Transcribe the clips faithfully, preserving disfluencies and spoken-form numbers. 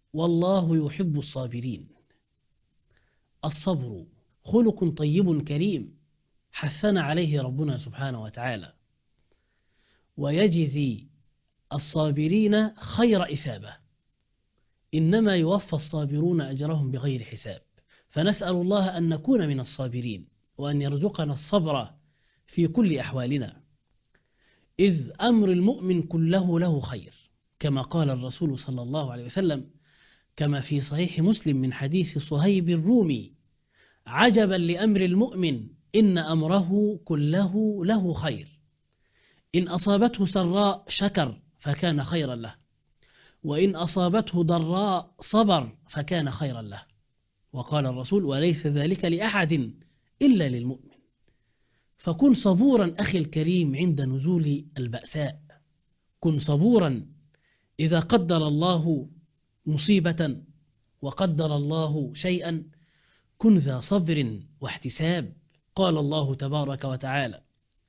والله يحب الصابرين. الصبر خلق طيب كريم حثنا عليه ربنا سبحانه وتعالى، ويجزي الصابرين خير إثابة، إنما يوفى الصابرون أجرهم بغير حساب. فنسأل الله أن نكون من الصابرين، وأن يرزقنا الصبر في كل أحوالنا، إذ أمر المؤمن كله له خير، كما قال الرسول صلى الله عليه وسلم كما في صحيح مسلم من حديث صهيب الرومي: عجبا لأمر المؤمن إن أمره كله له خير، إن أصابته سراء شكر فكان خيرا له، وإن أصابته ضراء صبر فكان خيرا له. وقال الرسول: وليس ذلك لأحد إلا للمؤمن. فكن صبورا أخي الكريم عند نزول البأساء، كن صبورا إذا قدر الله مصيبة وقدر الله شيئا، كن ذا صبر واحتساب. قال الله تبارك وتعالى: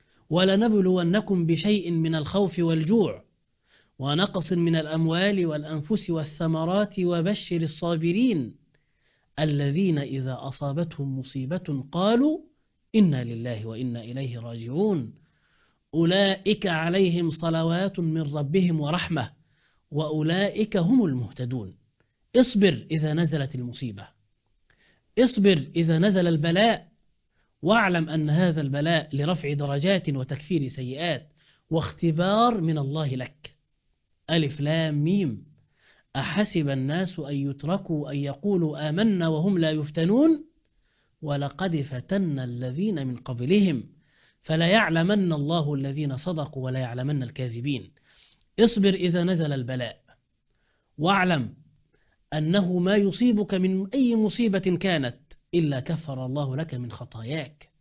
ولنبلونكم بشيء من الخوف والجوع ونقص من الأموال والأنفس والثمرات وبشر الصابرين الذين إذا أصابتهم مصيبة قالوا إنا لله وإنا إليه راجعون أولئك عليهم صلوات من ربهم ورحمة وأولئك هم المهتدون. اصبر إذا نزلت المصيبة، اصبر إذا نزل البلاء، واعلم أن هذا البلاء لرفع درجات وتكفير سيئات واختبار من الله لك. ألف لام ميم، أحسب الناس أن يتركوا أن يقولوا آمنا وهم لا يفتنون ولقد فتنا الذين من قبلهم فلا يعلمن الله الذين صدقوا ولا يعلمن الكاذبين. اصبر إذا نزل البلاء، واعلم أنه ما يصيبك من أي مصيبة كانت إلا كفر الله لك من خطاياك.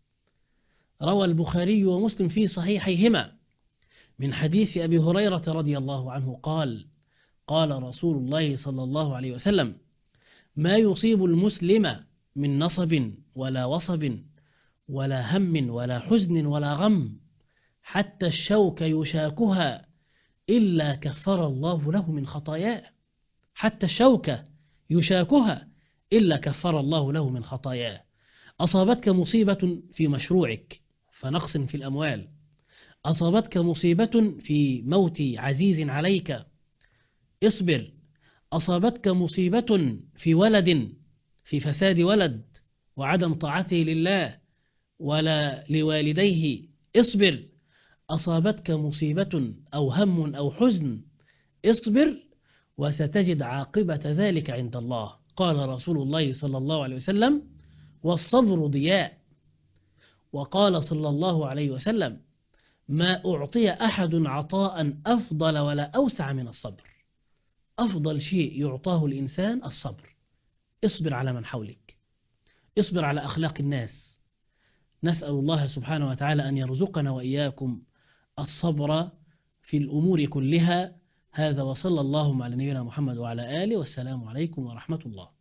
روى البخاري ومسلم في صحيحيهما من حديث أبي هريرة رضي الله عنه قال: قال رسول الله صلى الله عليه وسلم: ما يصيب المسلم من نصب ولا وصب ولا هم ولا حزن ولا غم حتى الشوك يشاكها إلا كفر الله له من خطاياه. حتى الشوكة يشاكها إلا كفر الله له من خطاياه. أصابتك مصيبة في مشروعك فنقص في الأموال، أصابتك مصيبة في موت عزيز عليك، اصبر. أصابتك مصيبة في ولد، في فساد ولد وعدم طاعته لله ولا لوالديه، اصبر. أصابتك مصيبة أو هم أو حزن، اصبر وستجد عاقبة ذلك عند الله. قال رسول الله صلى الله عليه وسلم: والصبر ضياء. وقال صلى الله عليه وسلم: ما أعطي أحد عطاء أفضل ولا أوسع من الصبر. أفضل شيء يعطاه الإنسان الصبر. اصبر على من حولك، اصبر على أخلاق الناس. نسأل الله سبحانه وتعالى أن يرزقنا وإياكم الصبر في الأمور كلها. هذا وصلى الله على نبينا محمد وعلى آله، والسلام عليكم ورحمة الله.